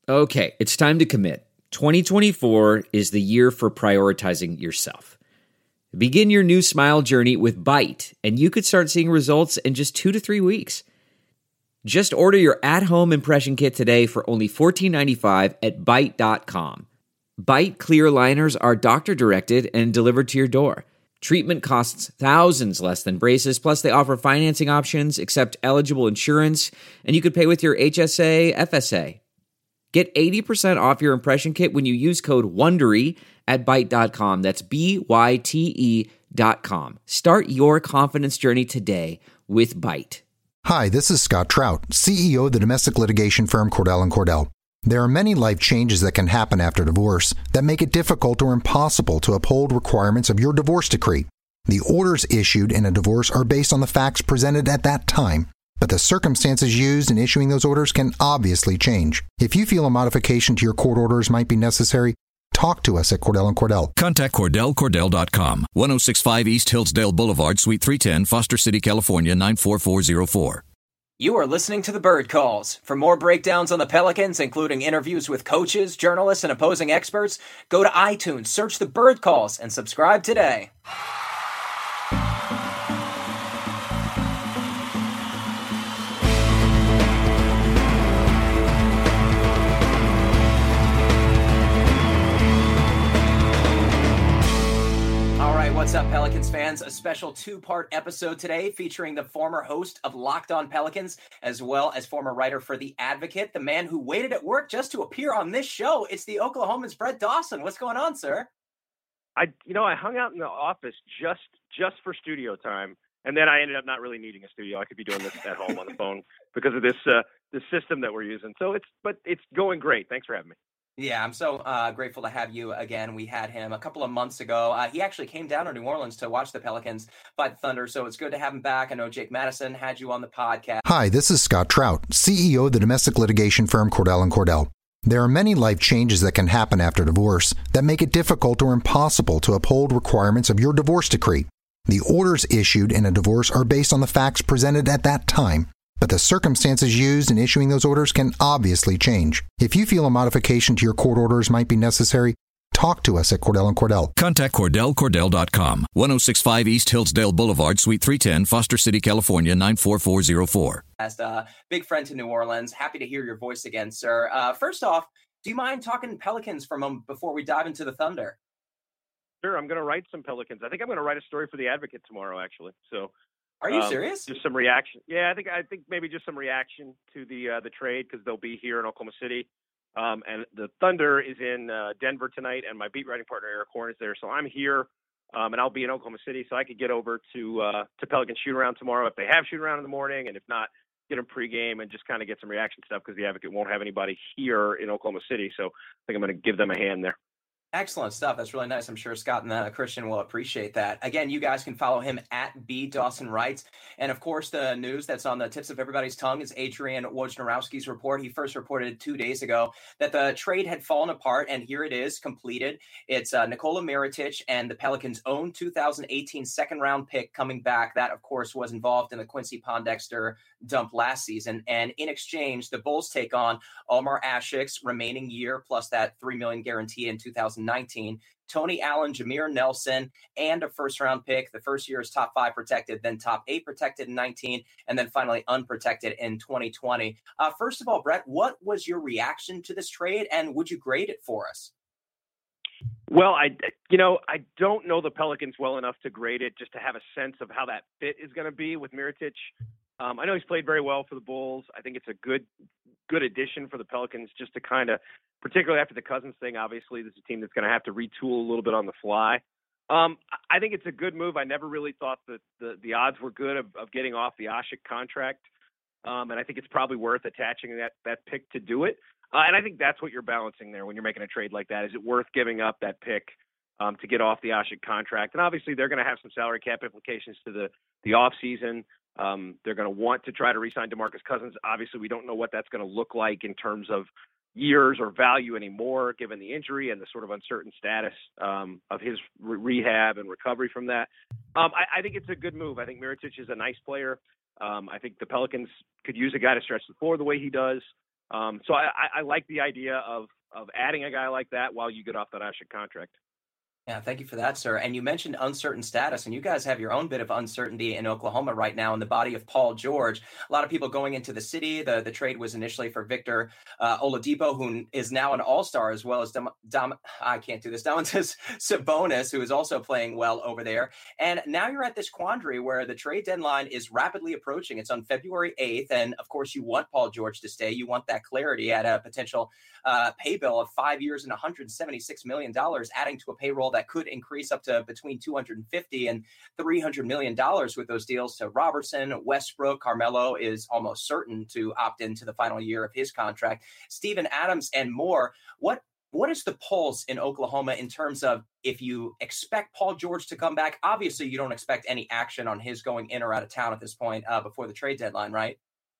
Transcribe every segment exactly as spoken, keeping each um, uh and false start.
Okay, it's time to commit. twenty twenty-four is the year for prioritizing yourself. Begin your new smile journey with Byte, and you could start seeing results in just two to three weeks. Just order your at-home impression kit today for only fourteen ninety-five at byte dot com. Byte clear aligners are doctor-directed and delivered to your door. Treatment costs thousands less than braces, plus they offer financing options, accept eligible insurance, and you could pay with your H S A, F S A. Get eighty percent off your impression kit when you use code WONDERY at byte dot com. That's B Y T E dot com. Start your confidence journey today with Byte. Hi, this is Scott Trout, C E O of the domestic litigation firm Cordell and Cordell. There are many life changes that can happen after divorce that make it difficult or impossible to uphold requirements of your divorce decree. The orders issued in a divorce are based on the facts presented at that time, but the circumstances used in issuing those orders can obviously change. If you feel a modification to your court orders might be necessary, talk to us at Cordell and Cordell. Contact Cordell Cordell dot com, ten sixty-five East Hillsdale Boulevard, Suite three ten, Foster City, California, nine four four zero four. You are listening to The Bird Calls. For more breakdowns on the Pelicans, including interviews with coaches, journalists, and opposing experts, go to iTunes, search The Bird Calls, and subscribe today. What's up, Pelicans fans? A special two-part episode today featuring the former host of Locked On Pelicans, as well as former writer for The Advocate, the man who waited at work just to appear on this show. It's the Oklahoman's Brett Dawson. What's going on, sir? I, you know, I hung out in the office just just for studio time, and then I ended up not really needing a studio. I could be doing this at home on the phone because of this uh, this system that we're using. So it's, but it's going great. Thanks for having me. Yeah, I'm so uh, grateful to have you again. We had him a couple of months ago. Uh, he actually came down to New Orleans to watch the Pelicans fight the Thunder, so it's good to have him back. I know Jake Madison had you on the podcast. Hi, this is Scott Trout, C E O of the domestic litigation firm Cordell and Cordell. There are many life changes that can happen after divorce that make it difficult or impossible to uphold requirements of your divorce decree. The orders issued in a divorce are based on the facts presented at that time, but the circumstances used in issuing those orders can obviously change. If you feel a modification to your court orders might be necessary, talk to us at Cordell and Cordell. Contact Cordell Cordell dot com, ten sixty-five East Hillsdale Boulevard, Suite three ten, Foster City, California, nine four four zero four. As a big friend to New Orleans, happy to hear your voice again, sir. Uh, first off, do you mind talking Pelicans for a moment before we dive into the Thunder? Sure, I'm going to write some Pelicans. I think I'm going to write a story for The Advocate tomorrow, actually. So. Are you um, serious? Just some reaction. Yeah, I think I think maybe just some reaction to the uh, the trade because they'll be here in Oklahoma City, um, and the Thunder is in uh, Denver tonight, and my beat writing partner Eric Horn is there. So I'm here, um, and I'll be in Oklahoma City, so I could get over to uh, to Pelican shoot around tomorrow if they have shoot around in the morning, and if not, get them pregame and just kind of get some reaction stuff because the Advocate won't have anybody here in Oklahoma City. So I think I'm going to give them a hand there. Excellent stuff. That's really nice. I'm sure Scott and uh, Christian will appreciate that. Again, you guys can follow him at B Dawson Writes. And of course, the news that's on the tips of everybody's tongue is Adrian Wojnarowski's report. He first reported two days ago that the trade had fallen apart, and here it is, completed. It's uh, Nikola Mirotic and the Pelicans' own two thousand eighteen second-round pick coming back. That, of course, was involved in the Quincy Pondexter dump last season. And in exchange, the Bulls take on Omar Ashik's remaining year plus that three million dollars guarantee in two thousand nineteen, Tony Allen, Jameer Nelson, and a first-round pick. The first year is top five protected, then top eight protected in nineteen, and then finally unprotected in twenty twenty. Uh, first of all, Brett, what was your reaction to this trade, and would you grade it for us? Well, I, you know, I don't know the Pelicans well enough to grade it, just to have a sense of how that fit is going to be with Mirotic. Um, I know he's played very well for the Bulls. I think it's a good, good addition for the Pelicans, just to kind of, particularly after the Cousins thing. Obviously, this is a team that's going to have to retool a little bit on the fly. Um, I think it's a good move. I never really thought that the, the odds were good of, of getting off the Ashik contract, um, and I think it's probably worth attaching that that pick to do it. Uh, and I think that's what you're balancing there when you're making a trade like that. Is it worth giving up that pick um, to get off the Ashik contract? And obviously, they're going to have some salary cap implications to the the off season. Um, they're going to want to try to re-sign DeMarcus Cousins. Obviously, we don't know what that's going to look like in terms of years or value anymore, given the injury and the sort of uncertain status um, of his re- rehab and recovery from that. Um, I, I think it's a good move. I think Mirotic is a nice player. Um, I think the Pelicans could use a guy to stretch the floor the way he does. Um, so I, I, I like the idea of of adding a guy like that while you get off that Ashik contract. Yeah, thank you for that, sir. And you mentioned uncertain status, and you guys have your own bit of uncertainty in Oklahoma right now in the body of Paul George. A lot of people going into the city. The, the trade was initially for Victor uh, Oladipo, who is now an all-star, as well as Dom, Dom I can't do this, Domantas Sabonis, who is also playing well over there. And now you're at this quandary where the trade deadline is rapidly approaching. It's on February eighth, and of course you want Paul George to stay. You want that clarity at a potential uh, pay bill of five years and one hundred seventy-six million dollars, adding to a payroll that could increase up to between two hundred fifty and three hundred million dollars with those deals to Robertson, Westbrook. Carmelo is almost certain to opt into the final year of his contract. Steven Adams and more. What what is the pulse in Oklahoma in terms of if you expect Paul George to come back? Obviously, you don't expect any action on his going in or out of town at this point uh, before the trade deadline, right?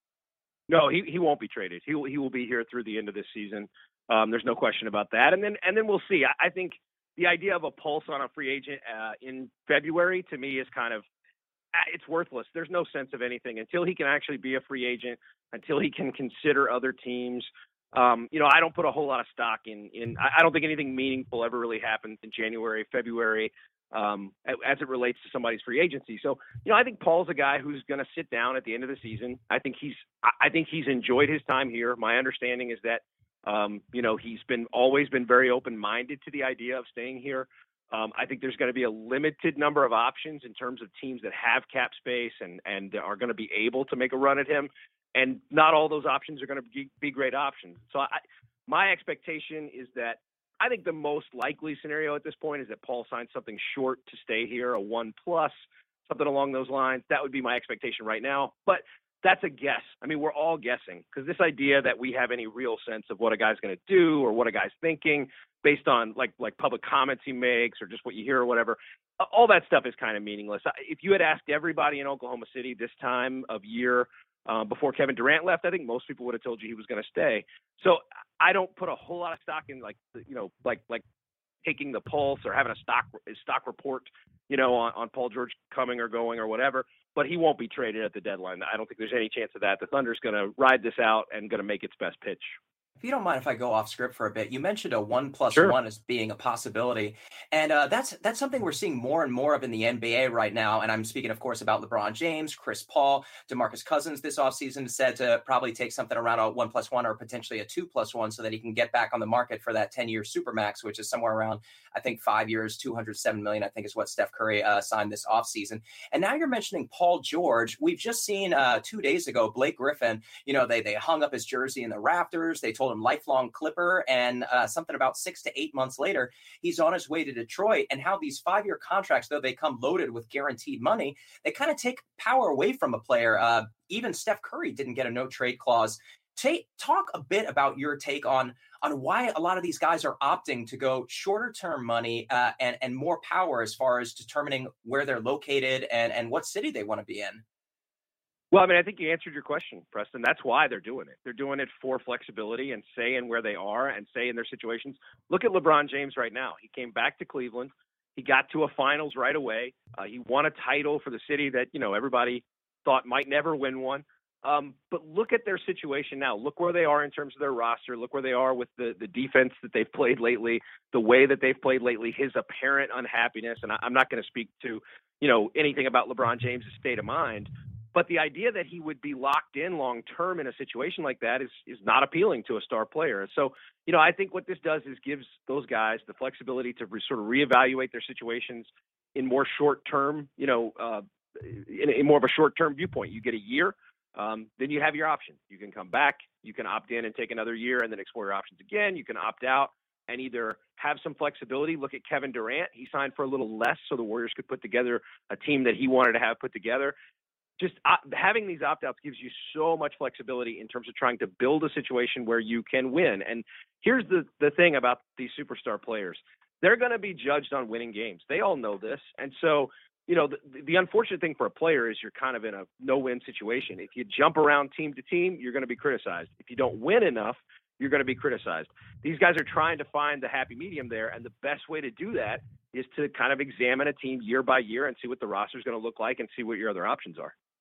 No, he he won't be traded. He will, he will be here through the end of this season. Um, there's no question about that. And then and then we'll see. I, I think the idea of a pulse on a free agent uh, in February, to me, is kind of, it's worthless. There's no sense of anything until he can actually be a free agent, until he can consider other teams. Um, you know, I don't put a whole lot of stock in, in, I don't think anything meaningful ever really happens in January, February, um, as it relates to somebody's free agency. So, you know, I think Paul's a guy who's going to sit down at the end of the season. I think he's, I think he's enjoyed his time here. My understanding is that, Um, you know, he's been always been very open-minded to the idea of staying here. Um, I think there's going to be a limited number of options in terms of teams that have cap space and, and are going to be able to make a run at him. And not all those options are going to be, be great options. So I, my expectation is that I think the most likely scenario at this point is that Paul signs something short to stay here, a one plus, something along those lines. That would be my expectation right now. But that's a guess. I mean, we're all guessing, because this idea that we have any real sense of what a guy's going to do or what a guy's thinking based on like like public comments he makes or just what you hear or whatever, all that stuff is kind of meaningless. If you had asked everybody in Oklahoma City this time of year uh, before Kevin Durant left, I think most people would have told you he was going to stay. So I don't put a whole lot of stock in like, you know, like like taking the pulse or having a stock a stock report, you know, on, on Paul George coming or going or whatever. But he won't be traded at the deadline. I don't think there's any chance of that. The Thunder's going to ride this out and going to make its best pitch. If you don't mind if I go off script for a bit, you mentioned a one plus Sure. one as being a possibility. And uh, that's that's something we're seeing more and more of in the N B A right now. And I'm speaking, of course, about LeBron James, Chris Paul, DeMarcus Cousins this offseason said to probably take something around a one plus one or potentially a two plus one so that he can get back on the market for that ten-year Supermax, which is somewhere around, I think, five years, two hundred seven million dollars, I think is what Steph Curry uh, signed this offseason. And now you're mentioning Paul George. We've just seen uh, two days ago, Blake Griffin, you know, they, they hung up his jersey in the rafters. They told him lifelong Clipper. And uh, something about six to eight months later, he's on his way to Detroit. And how these five-year contracts, though they come loaded with guaranteed money, they kind of take power away from a player. Uh, even Steph Curry didn't get a no-trade clause. Take, talk a bit about your take on, on why a lot of these guys are opting to go shorter-term money uh, and, and more power as far as determining where they're located and, and what city they want to be in. Well, I mean, I think you answered your question, Preston. That's why they're doing it. They're doing it for flexibility and saying where they are and saying their situations. Look at LeBron James right now. He came back to Cleveland. He got to a finals right away. Uh, he won a title for the city that, you know, everybody thought might never win one. Um, but look at their situation now. Look where they are in terms of their roster. Look where they are with the, the defense that they've played lately, the way that they've played lately, his apparent unhappiness. And I, I'm not going to speak to, you know, anything about LeBron James' state of mind. But the idea that he would be locked in long term in a situation like that is is not appealing to a star player. So, you know, I think what this does is gives those guys the flexibility to re- sort of reevaluate their situations in more short term, you know, uh, in, in more of a short term viewpoint. You get a year, um, then you have your option. You can come back, you can opt in and take another year and then explore your options again. You can opt out and either have some flexibility. Look at Kevin Durant. He signed for a little less so the Warriors could put together a team that he wanted to have put together. Just uh, having these opt-outs gives you so much flexibility in terms of trying to build a situation where you can win. And here's the, the thing about these superstar players. They're going to be judged on winning games. They all know this. And so, you know, the, the unfortunate thing for a player is you're kind of in a no-win situation. If you jump around team to team, you're going to be criticized. If you don't win enough, you're going to be criticized. These guys are trying to find the happy medium there. And the best way to do that is to kind of examine a team year by year and see what the roster is going to look like and see what your other options are.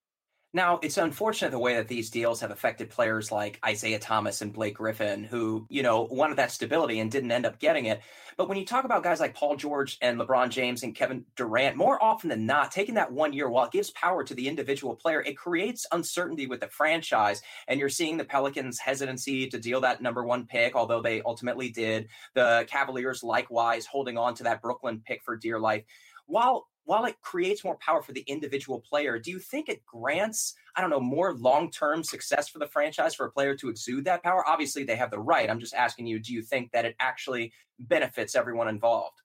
Now, it's unfortunate the way that these deals have affected players like Isaiah Thomas and Blake Griffin, who, you know, wanted that stability and didn't end up getting it. But when you talk about guys like Paul George and LeBron James and Kevin Durant, more often than not, taking that one year, while it gives power to the individual player, it creates uncertainty with the franchise. And you're seeing the Pelicans' hesitancy to deal that number one pick, although they ultimately did. The Cavaliers likewise holding on to that Brooklyn pick for dear life. While while it creates more power for the individual player, do you think it grants, I don't know, more long-term success for the franchise for a player to exude that power? Obviously, they have the right. I'm just asking you, do you think that it actually benefits everyone involved?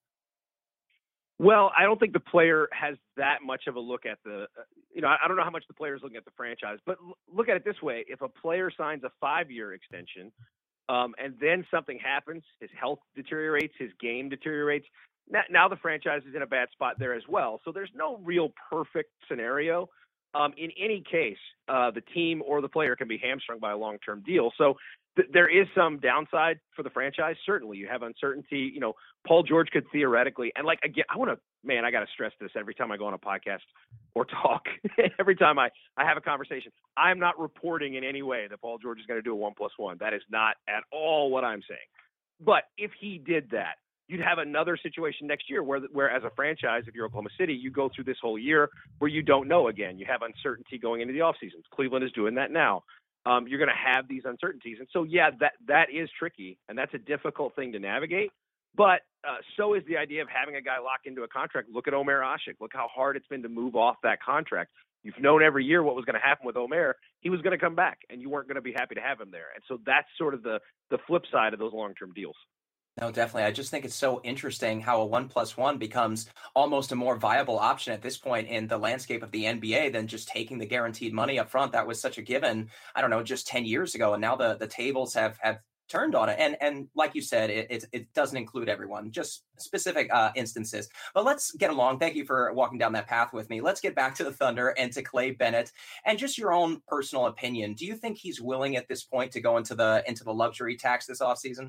Well, I don't think the player has that much of a look at the, uh, you know, I don't know how much the player is looking at the franchise, but l- look at it this way. If a player signs a five-year extension um, and then something happens, his health deteriorates, his game deteriorates, now the franchise is in a bad spot there as well. So there's no real perfect scenario. Um, in any case, uh, the team or the player can be hamstrung by a long-term deal. So th- there is some downside for the franchise. Certainly, you have uncertainty. You know, Paul George could theoretically, and like again, I want to, man, I got to stress this every time I go on a podcast or talk. Every time I, I have a conversation, I'm not reporting in any way that Paul George is going to do a one plus one. That is not at all what I'm saying. But if he did that, you'd have another situation next year where, where as a franchise, if you're Oklahoma City, you go through this whole year where you don't know again. You have uncertainty going into the offseason. Cleveland is doing that now. Um, you're going to have these uncertainties. And so, yeah, that that is tricky, and that's a difficult thing to navigate. But uh, so is the idea of having a guy lock into a contract. Look at Omer Asik. Look how hard it's been to move off that contract. You've known every year what was going to happen with Omer. He was going to come back, and you weren't going to be happy to have him there. And so that's sort of the the flip side of those long-term deals. No, definitely. I just think it's so interesting how a one plus one becomes almost a more viable option at this point in the landscape of the N B A than just taking the guaranteed money up front. That was such a given, I don't know, just ten years ago. And now the, the tables have, have turned on it. And, and like you said, it, it, it doesn't include everyone, just specific uh, instances. But let's get along. Thank you for walking down that path with me. Let's get back to the Thunder and to Clay Bennett and just your own personal opinion. Do you think he's willing at this point to go into the, into the luxury tax this offseason?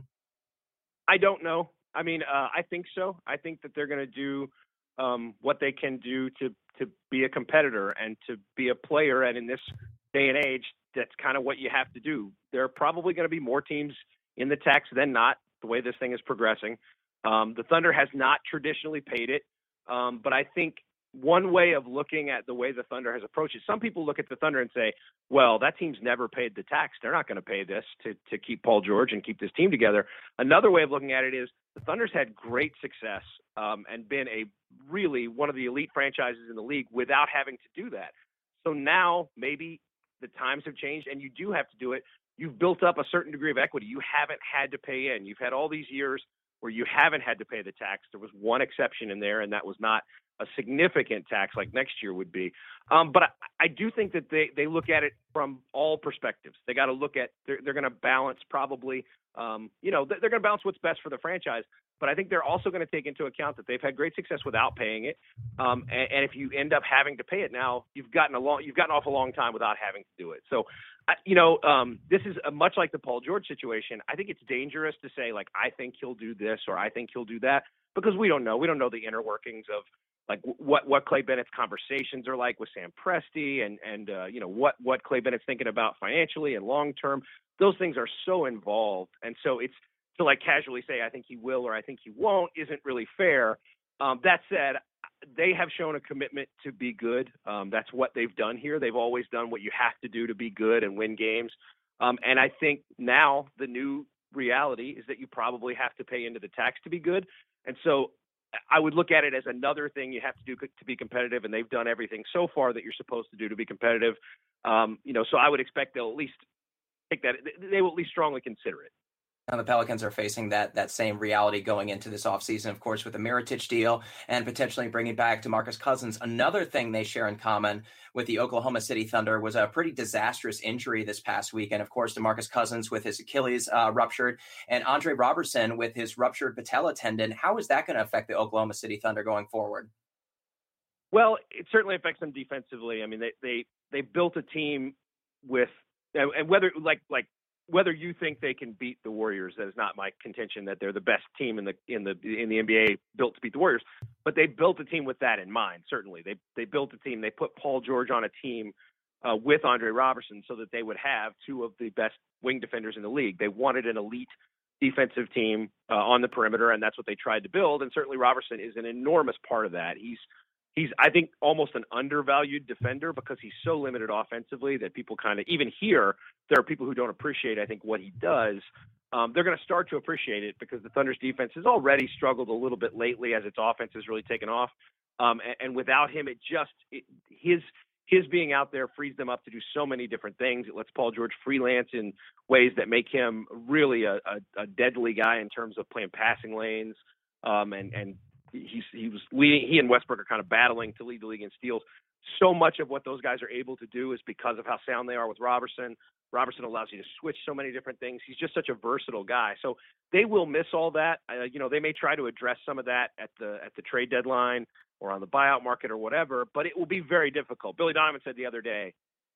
I don't know. I mean, uh, I think so. I think that they're going to do um, what they can do to to be a competitor and to be a player. And in this day and age, that's kind of what you have to do. There are probably going to be more teams in the tax than not, the way this thing is progressing. Um, the Thunder has not traditionally paid it, um, but I think one way of looking at the way the Thunder has approached it, some people look at the Thunder and say, well, that team's never paid the tax. They're not going to pay this to, to keep Paul George and keep this team together. Another way of looking at it is the Thunder's had great success um, and been a really one of the elite franchises in the league without having to do that. So now maybe the times have changed and you do have to do it. You've built up a certain degree of equity. You haven't had to pay in. You've had all these years where you haven't had to pay the tax. There was one exception in there, and that was not a significant tax like next year would be. Um, but I, I do think that they, they look at it from all perspectives. They got to look at, they're, they're going to balance probably, um, you know, they're going to balance what's best for the franchise. But I think they're also going to take into account that they've had great success without paying it. Um, and, and if you end up having to pay it now, you've gotten a long, you've gotten off a long time without having to do it. So, I, you know, um, this is a, much like the Paul George situation. I think it's dangerous to say, like, I think he'll do this or I think he'll do that, because we don't know. We don't know the inner workings of, like, what, what Clay Bennett's conversations are like with Sam Presti and, and uh, you know, what, what Clay Bennett's thinking about financially and long-term. Those things are so involved. And so it's to, like, casually say, I think he will or I think he won't isn't really fair. Um, that said, they have shown a commitment to be good. Um, that's what they've done here. They've always done what you have to do to be good and win games. Um, and I think now the new reality is that you probably have to pay into the tax to be good. And so I would look at it as another thing you have to do to be competitive, and they've done everything so far that you're supposed to do to be competitive. Um, you know, so I would expect they'll at least take that. They will at least strongly consider it. Now the Pelicans are facing that that same reality going into this offseason, of course, with the Mirotic deal and potentially bringing back DeMarcus Cousins. Another thing they share in common with the Oklahoma City Thunder was a pretty disastrous injury this past week. And, of course, DeMarcus Cousins with his Achilles uh, ruptured and Andre Robertson with his ruptured patella tendon. How is that going to affect the Oklahoma City Thunder going forward? Well, it certainly affects them defensively. I mean, they they, they built a team with – and whether like like – whether you think they can beat the Warriors, that is not my contention that they're the best team in the in the in the N B A built to beat the Warriors. But they built a team with that in mind. Certainly, they they built a team. They put Paul George on a team uh, with Andre Roberson so that they would have two of the best wing defenders in the league. They wanted an elite defensive team uh, on the perimeter, and that's what they tried to build. And certainly Roberson is an enormous part of that. He's He's, I think, almost an undervalued defender because he's so limited offensively that people kind of, even here, there are people who don't appreciate, I think, what he does. Um, they're going to start to appreciate it because the Thunder's defense has already struggled a little bit lately as its offense has really taken off. Um, and, and without him, it just, it, his his being out there frees them up to do so many different things. It lets Paul George freelance in ways that make him really a, a, a deadly guy in terms of playing passing lanes um, and, and He's, he was leading, he and Westbrook are kind of battling to lead the league in steals. So much of what those guys are able to do is because of how sound they are with Robertson. Robertson allows you to switch so many different things. He's just such a versatile guy. So they will miss all that. Uh, you know, they may try to address some of that at the, at the trade deadline or on the buyout market or whatever, but it will be very difficult. Billy Donovan said the other day,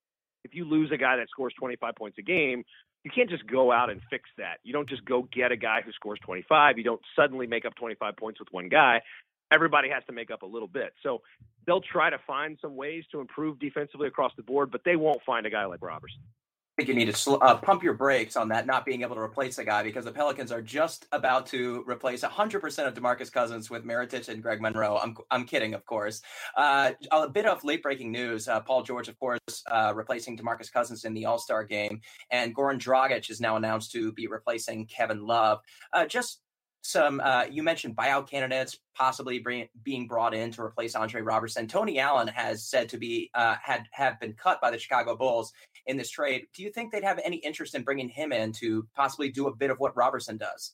if you lose a guy that scores twenty-five points a game, you can't just go out and fix that. You don't just go get a guy who scores twenty-five. You don't suddenly make up twenty-five points with one guy. Everybody has to make up a little bit. So they'll try to find some ways to improve defensively across the board, but they won't find a guy like Robertson. I think you need to sl- uh, pump your brakes on that, not being able to replace the guy, because the Pelicans are just about to replace one hundred percent of DeMarcus Cousins with Mirotic and Greg Monroe. I'm I'm kidding, of course. Uh, a bit of late-breaking news. Uh, Paul George, of course, uh, replacing DeMarcus Cousins in the All-Star game, and Goran Dragic is now announced to be replacing Kevin Love. Uh, just some, uh, you mentioned buyout candidates possibly bring, being brought in to replace Andre Roberson. Tony Allen has said to be uh, had have been cut by the Chicago Bulls in this trade. Do you think they'd have any interest in bringing him in to possibly do a bit of what Roberson does?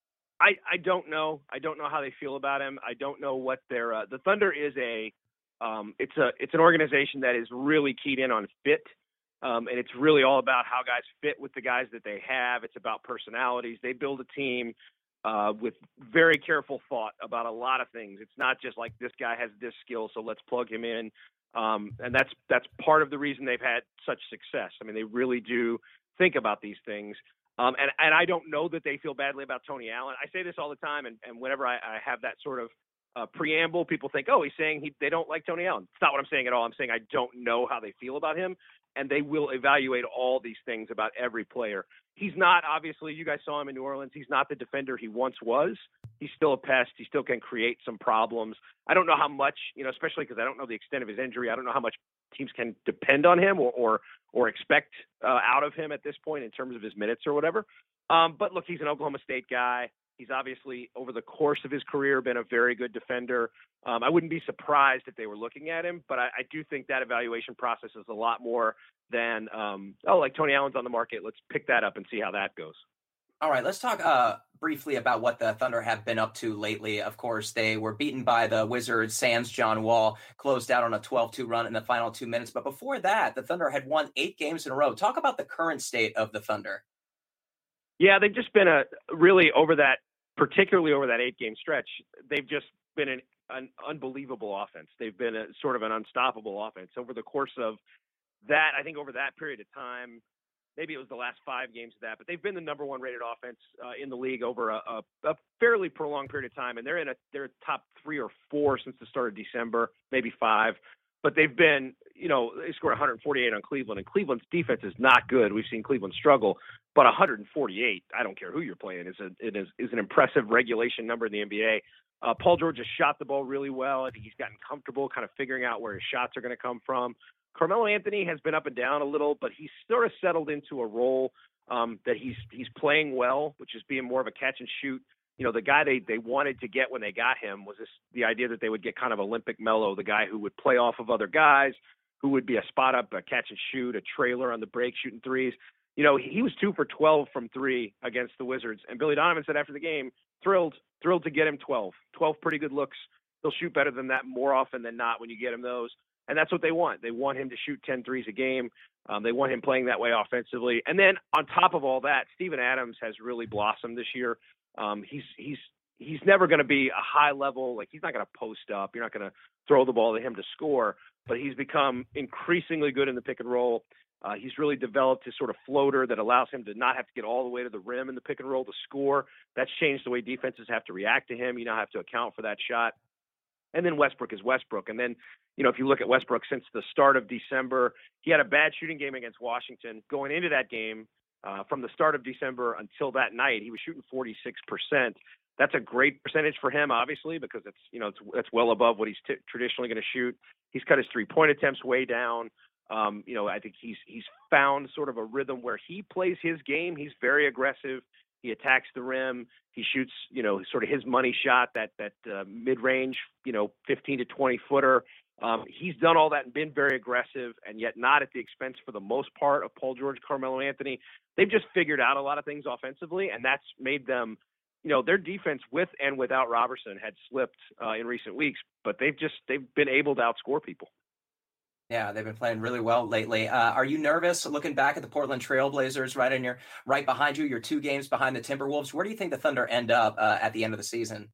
I, I don't know. I don't know how they feel about him. I don't know what their uh, the Thunder is a um, it's a it's an organization that is really keyed in on fit. Um, and it's really all about how guys fit with the guys that they have. It's about personalities. They build a team uh, with very careful thought about a lot of things. It's not just like this guy has this skill, so let's plug him in. Um, and that's that's part of the reason they've had such success. I mean, they really do think about these things. Um, and, and I don't know that they feel badly about Tony Allen. I say this all the time, and, and whenever I, I have that sort of uh, preamble, people think, oh, he's saying he, they don't like Tony Allen. It's not what I'm saying at all. I'm saying I don't know how they feel about him, and they will evaluate all these things about every player. He's not, obviously, you guys saw him in New Orleans. He's not the defender he once was. He's still a pest. He still can create some problems. I don't know how much, you know, especially because I don't know the extent of his injury. I don't know how much teams can depend on him or or, or expect uh, out of him at this point in terms of his minutes or whatever. Um, but look, he's an Oklahoma State guy. He's obviously, over the course of his career, been a very good defender. Um, I wouldn't be surprised if they were looking at him, but I, I do think that evaluation process is a lot more than, um, oh, like Tony Allen's on the market. Let's pick that up and see how that goes. All right, let's talk uh, briefly about what the Thunder have been up to lately. Of course, they were beaten by the Wizards. Sans John Wall closed out on a twelve two run in the final two minutes. But before that, the Thunder had won eight games in a row. Talk about the current state of the Thunder. Yeah, they've just been a really over that, particularly over that eight-game stretch, they've just been an, an unbelievable offense. They've been a sort of an unstoppable offense. Over the course of that, I think over that period of time, maybe it was the last five games of that, but they've been the number one rated offense uh, in the league over a, a, a fairly prolonged period of time. And they're in a, they're top three or four since the start of December, maybe five, but they've been, you know, they scored one forty-eight on Cleveland, and Cleveland's defense is not good. We've seen Cleveland struggle, but one forty-eight, I don't care who you're playing, is a, it is, is an impressive regulation number in the N B A. Uh, Paul George has shot the ball really well. I think he's gotten comfortable kind of figuring out where his shots are going to come from. Carmelo Anthony has been up and down a little, but he's sort of settled into a role um, that he's he's playing well, which is being more of a catch and shoot. You know, the guy they, they wanted to get when they got him was this, the idea that they would get kind of Olympic Melo, the guy who would play off of other guys, who would be a spot up, a catch and shoot, a trailer on the break, shooting threes. You know, he, he was two for twelve from three against the Wizards. And Billy Donovan said after the game, thrilled, thrilled to get him twelve. twelve pretty good looks. He'll shoot better than that more often than not when you get him those. And that's what they want. They want him to shoot ten threes a game. Um, they want him playing that way offensively. And then on top of all that, Steven Adams has really blossomed this year. Um, he's he's he's never going to be a high level, like he's not going to post up. You're not going to throw the ball to him to score, but he's become increasingly good in the pick and roll. Uh, he's really developed his sort of floater that allows him to not have to get all the way to the rim in the pick and roll to score. That's changed the way defenses have to react to him. You now have to account for that shot. And then Westbrook is Westbrook. And then, you know, if you look at Westbrook since the start of December, he had a bad shooting game against Washington. Going into that game, uh, from the start of December until that night, he was shooting forty-six percent. That's a great percentage for him, obviously, because it's, you know, it's, it's well above what he's t- traditionally going to shoot. He's cut his three-point attempts way down. Um, you know, I think he's he's found sort of a rhythm where he plays his game. He's very aggressive. He attacks the rim. He shoots, you know, sort of his money shot, that that uh, mid-range, you know, fifteen to twenty footer. Um, he's done all that and been very aggressive, and yet not at the expense, for the most part, of Paul George, Carmelo Anthony. They've just figured out a lot of things offensively, and that's made them, you know, their defense with and without Robertson had slipped uh, in recent weeks, but they've just they've been able to outscore people. Yeah, they've been playing really well lately. Uh, are you nervous looking back at the Portland Trailblazers right in your right behind you? You're two games behind the Timberwolves. Where do you think the Thunder end up uh, at the end of the season?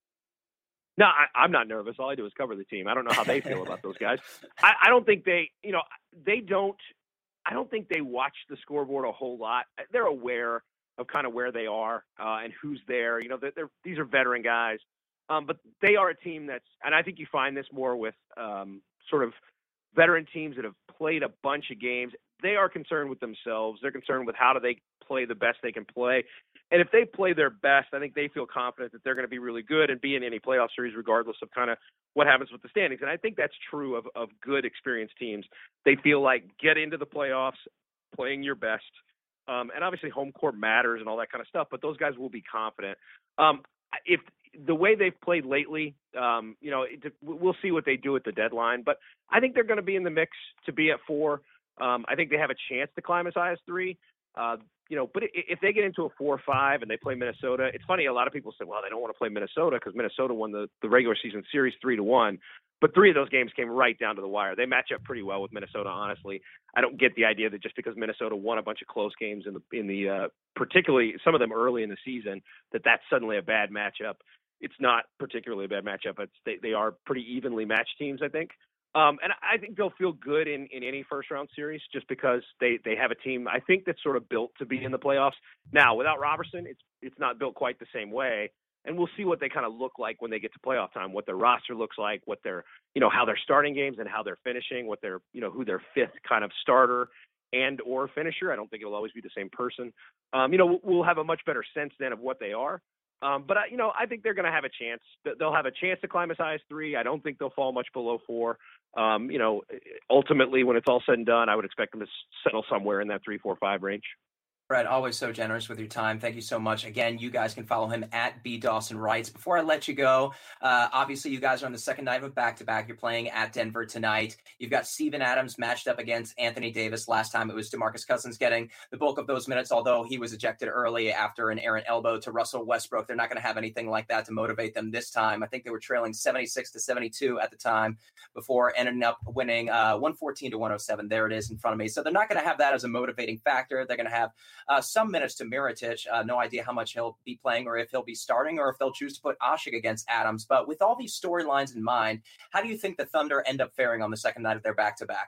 No, I, I'm not nervous. All I do is cover the team. I don't know how they feel about those guys. I, I don't think they, you know, they don't. I don't think they watch the scoreboard a whole lot. They're aware of kind of where they are uh, and who's there. You know, they're, they're these are veteran guys, um, but they are a team that's, and I think you find this more with um, sort of veteran teams that have played a bunch of games. They are concerned with themselves. They're concerned with how do they play the best they can play. And if they play their best, I think they feel confident that they're going to be really good and be in any playoff series regardless of kind of what happens with the standings. And I think that's true of, of good, experienced teams. They feel like get into the playoffs, playing your best. Um, and obviously home court matters and all that kind of stuff, but those guys will be confident. Um, if the way they've played lately, um, you know, it, we'll see what they do at the deadline, but I think they're going to be in the mix to be at four. Um, I think they have a chance to climb as high as three. Uh, you know, but if they get into a four or five and they play Minnesota, it's funny. A lot of people say, well, they don't want to play Minnesota because Minnesota won the, the regular season series three to one. But three of those games came right down to the wire. They match up pretty well with Minnesota, honestly. I don't get the idea that just because Minnesota won a bunch of close games in the, in the uh, particularly some of them early in the season, that that's suddenly a bad matchup. It's not particularly a bad matchup. It's, they, they are pretty evenly matched teams, I think. Um, and I think they'll feel good in, in any first-round series just because they, they have a team, I think, that's sort of built to be in the playoffs. Now, without Robertson, it's it's not built quite the same way. And we'll see what they kind of look like when they get to playoff time, what their roster looks like, what their, you know, how they're starting games and how they're finishing, what their, you know, who their fifth kind of starter and or finisher. I don't think it'll always be the same person. Um, you know, we'll have a much better sense then of what they are. Um, but, I, you know, I think they're going to have a chance. They'll have a chance to climb as high as three. I don't think they'll fall much below four. Um, you know, ultimately, when it's all said and done, I would expect them to settle somewhere in that three, four, five range. Brett, always so generous with your time. Thank you so much. Again, you guys can follow him at B Dawson Writes. Before I let you go, uh, obviously you guys are on the second night of a back-to-back. You're playing at Denver tonight. You've got Steven Adams matched up against Anthony Davis. Last time it was DeMarcus Cousins getting the bulk of those minutes, although he was ejected early after an errant elbow to Russell Westbrook. They're not going to have anything like that to motivate them this time. I think they were trailing seventy-six to seventy-two at the time before ending up winning uh, one fourteen to one oh seven. There it is in front of me. So they're not going to have that as a motivating factor. They're going to have uh, some minutes to Mirotic. Uh, no idea how much he'll be playing or if he'll be starting or if they'll choose to put Asik against Adams. But with all these storylines in mind, how do you think the Thunder end up faring on the second night of their back-to-back?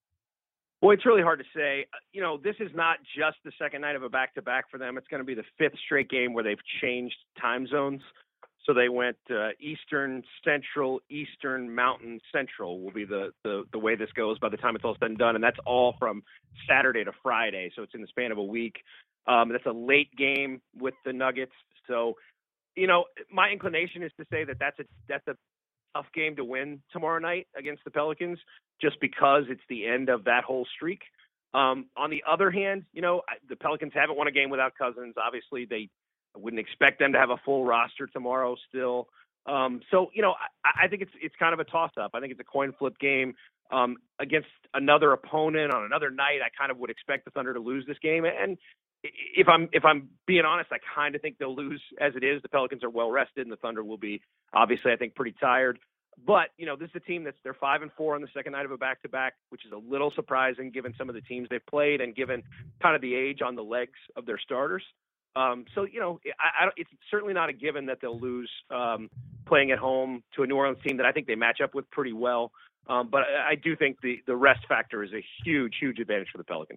Well, it's really hard to say. You know, this is not just the second night of a back-to-back for them. It's going to be the fifth straight game where they've changed time zones. So they went uh, Eastern, Central, Eastern, Mountain, Central will be the, the the way this goes by the time it's all said and done. And that's all from Saturday to Friday. So it's in the span of a week. Um, that's a late game with the Nuggets. So, you know, my inclination is to say that that's a, that's a tough game to win tomorrow night against the Pelicans, just because it's the end of that whole streak. Um, on the other hand, you know, the Pelicans haven't won a game without Cousins. Obviously, they I wouldn't expect them to have a full roster tomorrow still. Um, so, you know, I, I think it's it's kind of a toss-up. I think it's a coin flip game um, against another opponent on another night. I kind of would expect the Thunder to lose this game. And if I'm if I'm being honest, I kind of think they'll lose as it is. The Pelicans are well rested, and the Thunder will be obviously, I think, pretty tired. But, you know, this is a team that's they're five and four on the second night of a back-to-back, which is a little surprising given some of the teams they've played and given kind of the age on the legs of their starters. Um, so, you know, I, I, it's certainly not a given that they'll lose um, playing at home to a New Orleans team that I think they match up with pretty well. Um, but I, I do think the, the rest factor is a huge, huge advantage for the Pelicans.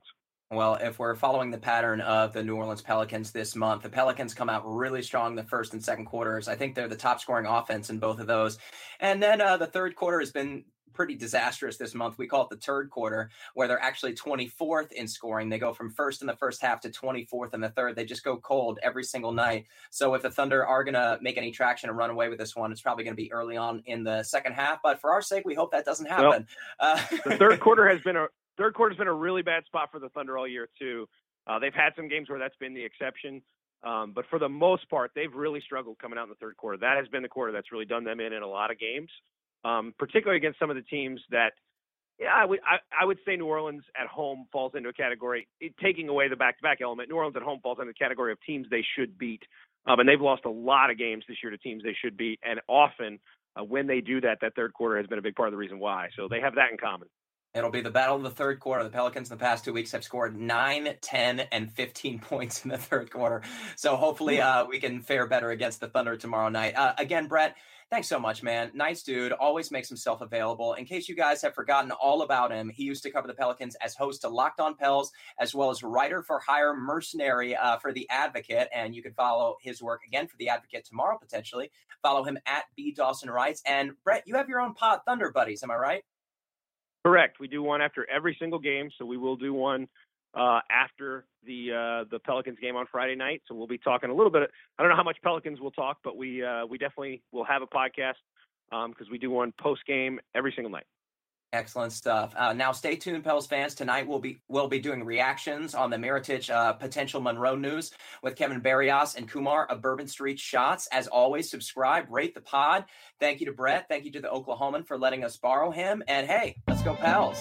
Well, if we're following the pattern of the New Orleans Pelicans this month, the Pelicans come out really strong in the first and second quarters. I think they're the top scoring offense in both of those. And then uh, the third quarter has been pretty disastrous this month. We call it the third quarter, where they're actually twenty-fourth in scoring. They go from first in the first half to twenty-fourth in the third. They just go cold every single night. So if the Thunder are going to make any traction and run away with this one, it's probably going to be early on in the second half. But for our sake, we hope that doesn't happen. Well, uh, the third quarter has been a Third quarter's been a really bad spot for the Thunder all year, too. Uh, they've had some games where that's been the exception. Um, but for the most part, they've really struggled coming out in the third quarter. That has been the quarter that's really done them in in a lot of games, um, particularly against some of the teams that, yeah, I would, I, I would say New Orleans at home falls into a category, it, taking away the back-to-back element. New Orleans at home falls into the category of teams they should beat. Um, and they've lost a lot of games this year to teams they should beat. And often uh, when they do that, that third quarter has been a big part of the reason why. So they have that in common. It'll be the battle of the third quarter. The Pelicans in the past two weeks have scored nine, ten, and fifteen points in the third quarter. So hopefully uh, we can fare better against the Thunder tomorrow night. Uh, again, Brett, thanks so much, man. Nice dude. Always makes himself available. In case you guys have forgotten all about him, he used to cover the Pelicans as host to Locked On Pels, as well as writer for hire mercenary uh, for The Advocate. And you can follow his work again for The Advocate tomorrow, potentially. Follow him at B. Dawson Writes. And Brett, you have your own pod, Thunder Buddies. Am I right? Correct. We do one after every single game, so we will do one uh, after the uh, the Pelicans game on Friday night. So we'll be talking a little bit. I don't know how much Pelicans we'll talk, but we uh, we definitely will have a podcast because um, we do one post game every single night. Excellent stuff. Uh, now, stay tuned, Pels fans. Tonight, we'll be we'll be doing reactions on the Mirotic uh, potential Monroe news with Kevin Barrios and Kumar of Bourbon Street Shots. As always, subscribe, rate the pod. Thank you to Brett. Thank you to the Oklahoman for letting us borrow him. And hey, let's go, Pels.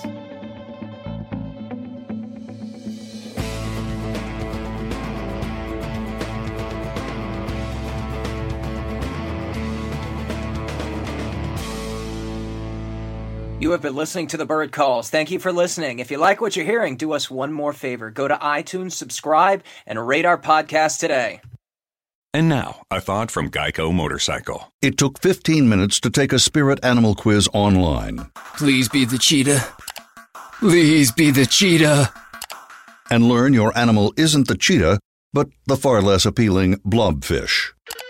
You have been listening to The Bird Calls. Thank you for listening. If you like what you're hearing, do us one more favor. Go to iTunes, subscribe, and rate our podcast today. And now, a thought from Geico Motorcycle. It took fifteen minutes to take a spirit animal quiz online. Please be the cheetah. Please be the cheetah. And learn your animal isn't the cheetah, but the far less appealing blobfish.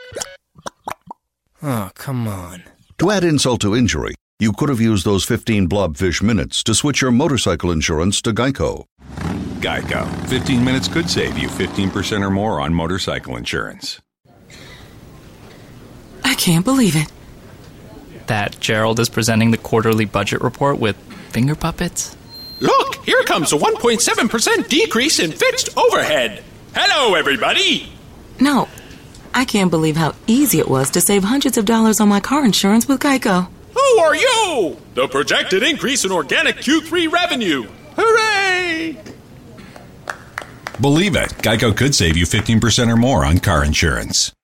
Oh, come on. To add insult to injury, you could have used those fifteen blobfish minutes to switch your motorcycle insurance to Geico. Geico. fifteen minutes could save you fifteen percent or more on motorcycle insurance. I can't believe it. That Gerald is presenting the quarterly budget report with finger puppets? Look, here comes a one point seven percent decrease in fixed overhead. Hello, everybody. No, I can't believe how easy it was to save hundreds of dollars on my car insurance with Geico. Who are you? The projected increase in organic Q three revenue. Hooray! Believe it, Geico could save you fifteen percent or more on car insurance.